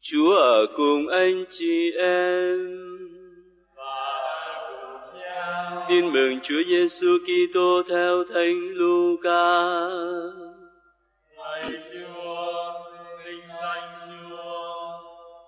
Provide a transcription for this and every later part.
Chúa ở cùng anh chị em. Tin mừng Chúa Giêsu Kitô theo Thánh Luca. Lạy Chúa, vinh danh Chúa.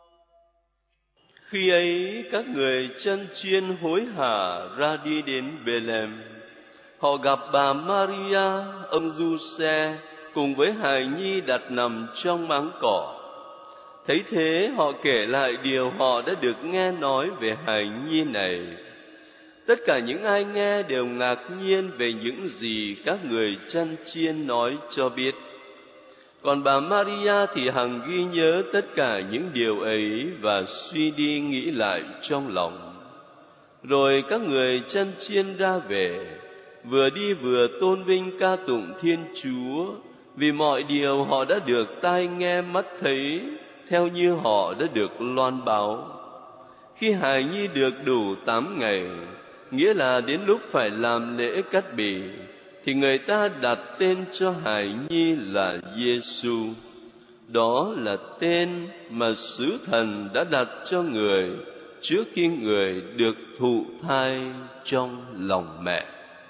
Khi ấy các người chân chiên hối hả ra đi đến Bethlehem. Họ gặp bà Maria, ông Giuse cùng với hài nhi đặt nằm trong máng cỏ. Thấy thế họ kể lại điều họ đã được nghe nói về hài nhi này. Tất cả những ai nghe đều ngạc nhiên về những gì các người chăn chiên nói cho biết. Còn bà Maria thì hằng ghi nhớ tất cả những điều ấy và suy đi nghĩ lại trong lòng. Rồi các người chăn chiên ra về, vừa đi vừa tôn vinh ca tụng Thiên Chúa, vì mọi điều họ đã được tai nghe mắt thấy, theo như họ đã được loan báo. Khi hài nhi được đủ 8 ngày, nghĩa là đến lúc phải làm lễ cắt bì, thì người ta đặt tên cho hài nhi là Giêsu. Đó là tên mà sứ thần đã đặt cho người trước khi người được thụ thai trong lòng mẹ.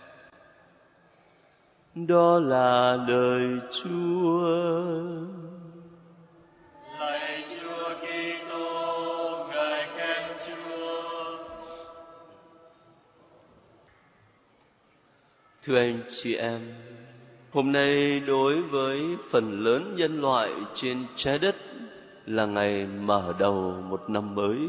Đó là lời Chúa. Lạy Chúa Kitô, ngợi khen Chúa. Thưa anh chị em, hôm nay đối với phần lớn nhân loại trên trái đất là ngày mở đầu một năm mới.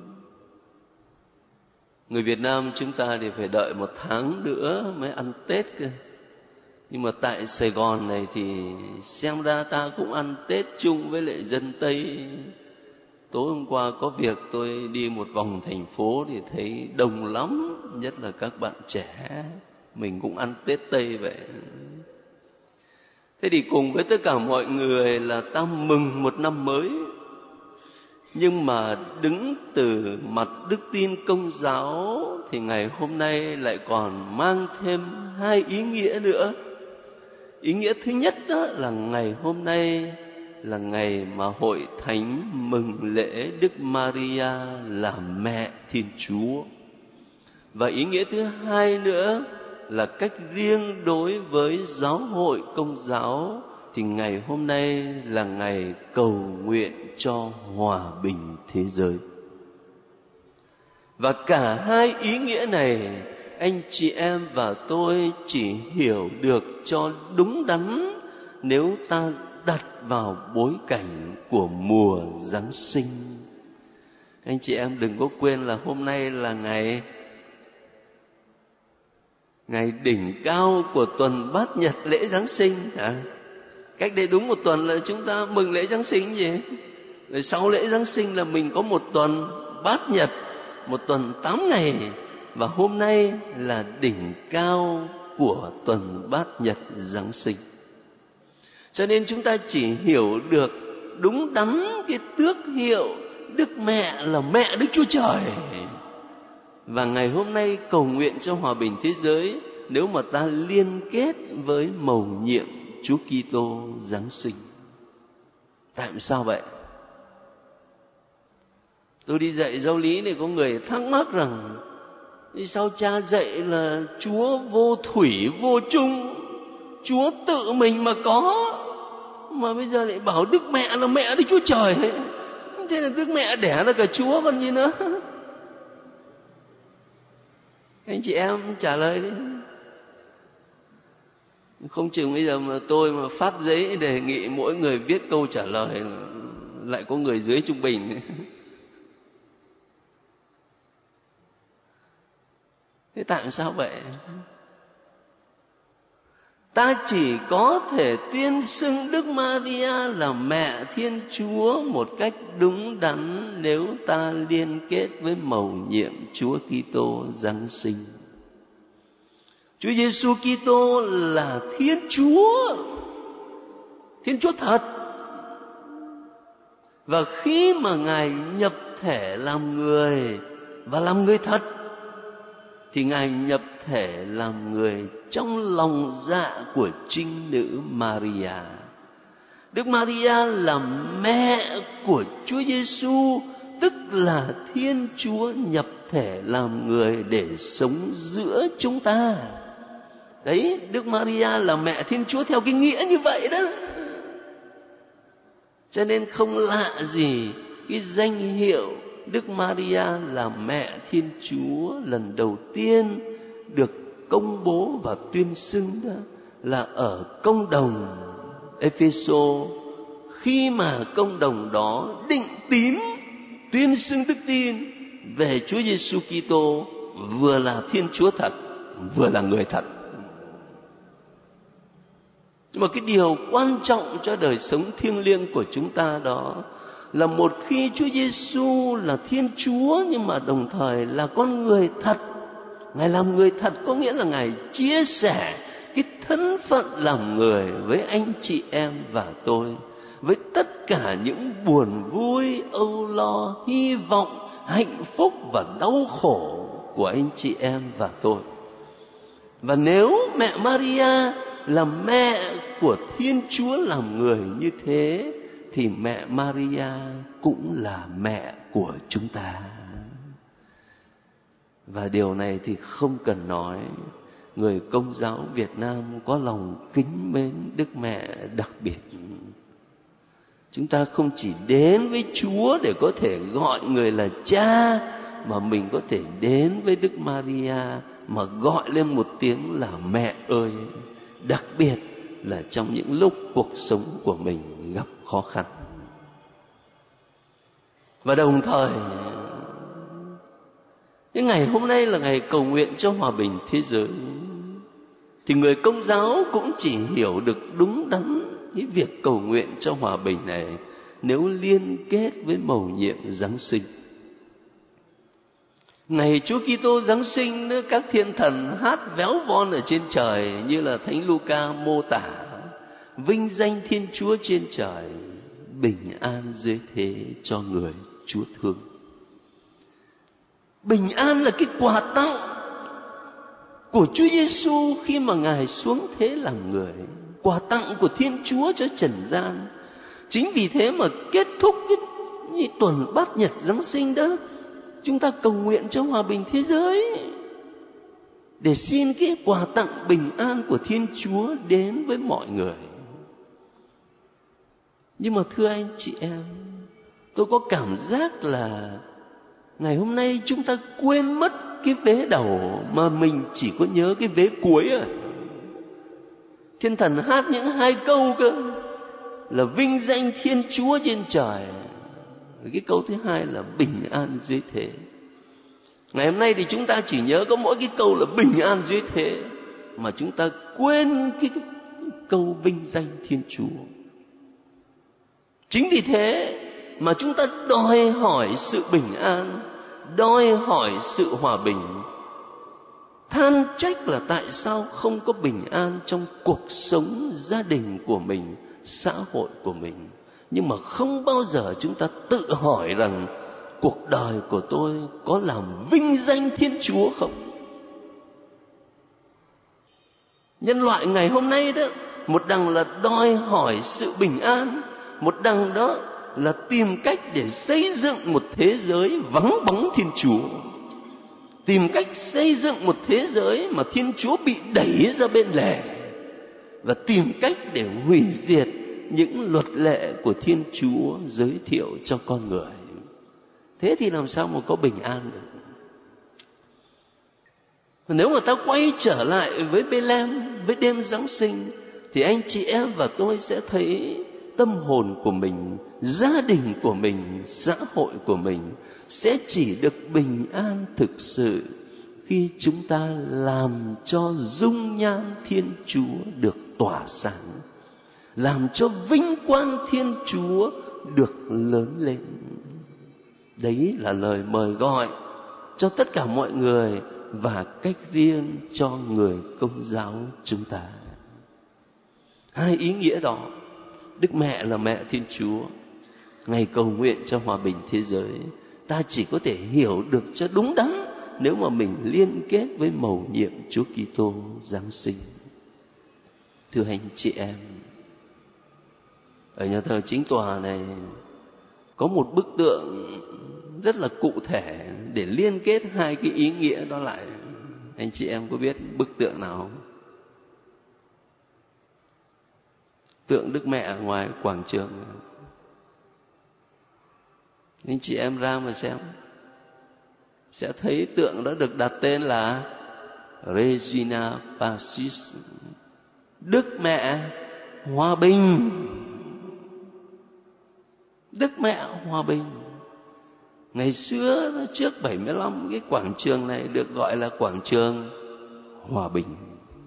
Người Việt Nam chúng ta thì phải đợi 1 tháng nữa mới ăn Tết cơ. Nhưng mà tại Sài Gòn này thì xem ra ta cũng ăn Tết chung với lại dân Tây. Tối hôm qua có việc tôi đi một vòng thành phố thì thấy đông lắm, nhất là các bạn trẻ. Mình cũng ăn Tết Tây vậy. Thế thì cùng với tất cả mọi người là ta mừng một năm mới. Nhưng mà đứng từ mặt đức tin Công giáo thì ngày hôm nay lại còn mang thêm 2 ý nghĩa nữa. Ý nghĩa thứ nhất đó là ngày hôm nay là ngày mà Hội Thánh mừng lễ Đức Maria là mẹ Thiên Chúa. Và ý nghĩa thứ hai nữa là cách riêng đối với giáo hội Công giáo thì ngày hôm nay là ngày cầu nguyện cho hòa bình thế giới. Và cả 2 ý nghĩa này anh chị em và tôi chỉ hiểu được cho đúng đắn nếu ta đặt vào bối cảnh của mùa Giáng sinh. Anh chị em đừng có quên là hôm nay là ngày đỉnh cao của tuần Bát Nhật lễ Giáng sinh. Cách đây đúng 1 tuần là chúng ta mừng lễ Giáng sinh gì? Rồi sau lễ Giáng sinh là mình có 1 tuần Bát Nhật, 1 tuần 8 ngày. Và hôm nay là đỉnh cao của tuần Bát Nhật Giáng sinh. Cho nên chúng ta chỉ hiểu được đúng đắn cái tước hiệu Đức Mẹ là mẹ Đức Chúa Trời. Và ngày hôm nay cầu nguyện cho hòa bình thế giới nếu mà ta liên kết với mầu nhiệm Chúa Kitô Giáng sinh. Tại sao vậy? Tôi đi dạy giáo lý này có người thắc mắc rằng sao cha dạy là Chúa vô thủy vô chung, Chúa tự mình mà có, mà bây giờ lại bảo Đức Mẹ là mẹ Đức Chúa Trời. Thế là Đức Mẹ đẻ ra cả Chúa còn gì nữa. Anh chị em trả lời đi. Không chừng bây giờ mà tôi mà phát giấy đề nghị mỗi người viết câu trả lời lại có người dưới trung bình. Thế tại sao vậy? Ta chỉ có thể tuyên xưng Đức Maria là mẹ Thiên Chúa một cách đúng đắn nếu ta liên kết với mầu nhiệm Chúa Kitô Giáng sinh. Chúa Giêsu Kitô là Thiên Chúa thật. Và khi mà Ngài nhập thể làm người và làm người thật thì Ngài nhập thể làm người trong lòng dạ của trinh nữ Maria. Đức Maria là mẹ của Chúa Giêsu, tức là Thiên Chúa nhập thể làm người để sống giữa chúng ta. Đấy, Đức Maria là mẹ Thiên Chúa theo cái nghĩa như vậy đó. Cho nên không lạ gì cái danh hiệu Đức Maria là mẹ Thiên Chúa lần đầu tiên được công bố và tuyên xưng đó là ở công đồng Epheso, khi mà công đồng đó định tín tuyên xưng đức tin về Chúa Giêsu Kitô vừa là Thiên Chúa thật, vừa là người thật. Nhưng mà cái điều quan trọng cho đời sống thiêng liêng của chúng ta đó là một khi Chúa Giêsu là Thiên Chúa nhưng mà đồng thời là con người thật. Ngài làm người thật có nghĩa là Ngài chia sẻ cái thân phận làm người với anh chị em và tôi, với tất cả những buồn vui, âu lo, hy vọng, hạnh phúc và đau khổ của anh chị em và tôi. Và nếu mẹ Maria là mẹ của Thiên Chúa làm người như thế, thì mẹ Maria cũng là mẹ của chúng ta. Và điều này thì không cần nói, người Công giáo Việt Nam có lòng kính mến Đức Mẹ đặc biệt. Chúng ta không chỉ đến với Chúa để có thể gọi người là cha, mà mình có thể đến với Đức Maria mà gọi lên một tiếng là mẹ ơi. Đặc biệt là trong những lúc cuộc sống của mình gặp khó khăn. Và đồng thời, những ngày hôm nay là ngày cầu nguyện cho hòa bình thế giới, thì người Công giáo cũng chỉ hiểu được đúng đắn cái việc cầu nguyện cho hòa bình này nếu liên kết với mầu nhiệm Giáng sinh. Ngày Chúa Kitô Giáng sinh, các thiên thần hát véo von ở trên trời như là Thánh Luca mô tả: vinh danh Thiên Chúa trên trời, bình an dưới thế cho người Chúa thương. Bình an là cái quà tặng của Chúa Giêsu khi mà Ngài xuống thế làm người, quà tặng của Thiên Chúa cho trần gian. Chính vì thế mà kết thúc cái tuần bát nhật Giáng sinh đó, chúng ta cầu nguyện cho hòa bình thế giới, để xin cái quà tặng bình an của Thiên Chúa đến với mọi người. Nhưng mà thưa anh chị em, tôi có cảm giác là ngày hôm nay chúng ta quên mất cái vế đầu mà mình chỉ có nhớ cái vế cuối à. Thiên thần hát những hai câu cơ, là vinh danh Thiên Chúa trên trời, cái câu thứ hai là bình an dưới thế. Ngày hôm nay thì chúng ta chỉ nhớ có mỗi cái câu là bình an dưới thế, mà chúng ta quên cái câu vinh danh Thiên Chúa. Chính vì thế mà chúng ta đòi hỏi sự bình an, đòi hỏi sự hòa bình, than trách là tại sao không có bình an trong cuộc sống gia đình của mình, xã hội của mình. Nhưng mà không bao giờ chúng ta tự hỏi rằng cuộc đời của tôi có làm vinh danh Thiên Chúa không? Nhân loại ngày hôm nay đó, một đằng là đòi hỏi sự bình an, một đằng đó là tìm cách để xây dựng một thế giới vắng bóng Thiên Chúa, tìm cách xây dựng một thế giới mà Thiên Chúa bị đẩy ra bên lề, và tìm cách để hủy diệt những luật lệ của Thiên Chúa giới thiệu cho con người. Thế thì làm sao mà có bình an được? Nếu mà ta quay trở lại với Bethlehem, với đêm Giáng sinh, thì anh chị em và tôi sẽ thấy tâm hồn của mình, gia đình của mình, xã hội của mình sẽ chỉ được bình an thực sự khi chúng ta làm cho dung nhan Thiên Chúa được tỏa sáng, làm cho vinh quang Thiên Chúa được lớn lên. Đấy là lời mời gọi cho tất cả mọi người, và cách riêng cho người Công giáo chúng ta. Hai ý nghĩa đó, Đức Mẹ là mẹ Thiên Chúa, ngày cầu nguyện cho hòa bình thế giới, ta chỉ có thể hiểu được cho đúng đắn nếu mà mình liên kết với mầu nhiệm Chúa Kitô Giáng sinh. Thưa anh chị em, Ở nhà thờ Chính Tòa này có một bức tượng rất là cụ thể để liên kết hai cái ý nghĩa đó lại. Anh chị em có biết bức tượng nào không? Tượng Đức Mẹ ở ngoài quảng trường. Anh chị em ra mà xem, sẽ thấy tượng đó được đặt tên là Regina Pacis, Đức Mẹ Hòa Bình. Đức Mẹ Hòa Bình. Ngày xưa trước 75, cái quảng trường này được gọi là quảng trường Hòa Bình.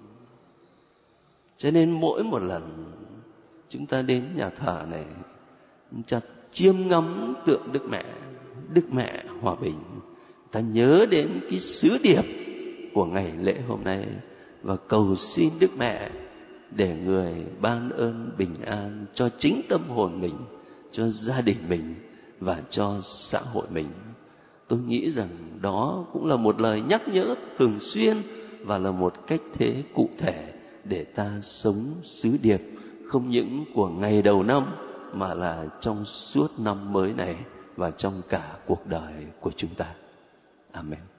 Cho nên mỗi một lần chúng ta đến nhà thờ này, chúng ta chiêm ngắm tượng Đức Mẹ Hòa Bình, ta nhớ đến cái sứ điệp của ngày lễ hôm nay và cầu xin Đức Mẹ để người ban ơn bình an cho chính tâm hồn mình, cho gia đình mình và cho xã hội mình. Tôi nghĩ rằng đó cũng là một lời nhắc nhớ thường xuyên và là một cách thế cụ thể để ta sống sứ điệp không những của ngày đầu năm mà là trong suốt năm mới này và trong cả cuộc đời của chúng ta. Amen.